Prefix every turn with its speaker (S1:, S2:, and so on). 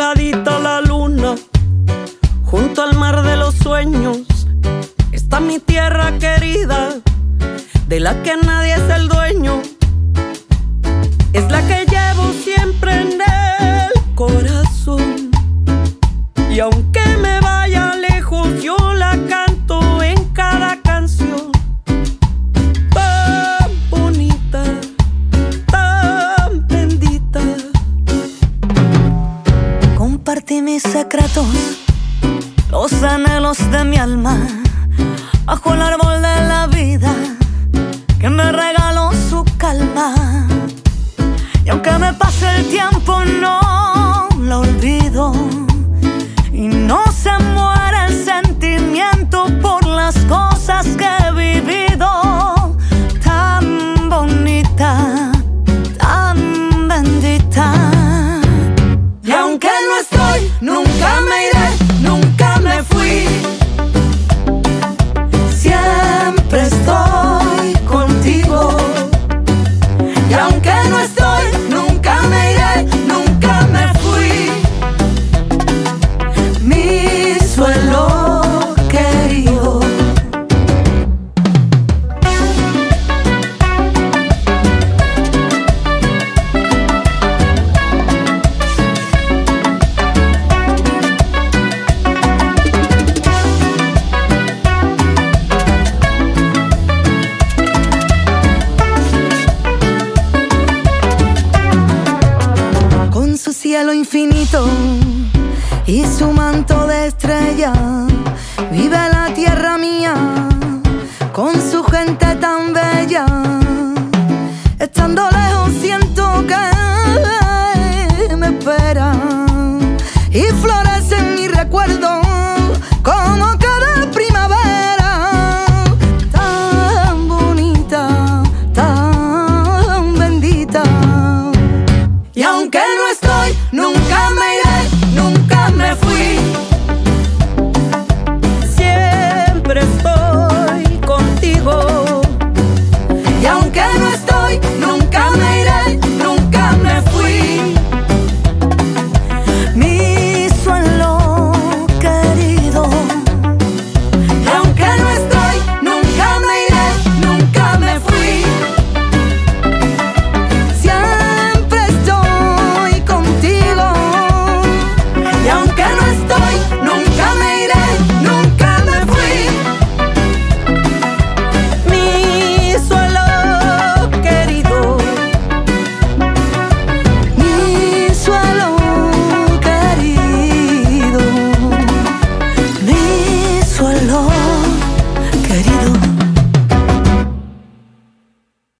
S1: pegadita a la luna, junto al mar de los sueños, está mi tierra querida, de la que nadie es el dueño. Es la que llevo siempre en el corazón, y aunque me vaya lejos, yo la canto en cada canción. Tan bonita, tan bendita.
S2: Compartí mis secretos, los anhelos de mi alma, bajo el árbol de la vida que me regaló su calma. Y aunque me pase el tiempo, no lo olvido, y no se muere el sentimiento por las cosas que he vivido. Tan bonita, tan bendita.
S1: Y aunque no estoy, nunca me iré, nunca me fui. Siempre estoy contigo. Y aunque no estoy, nunca me iré, nunca me fui. Mi suelo querido.
S2: Cielo infinito y su manto de estrellas, vive la tierra mía con su gente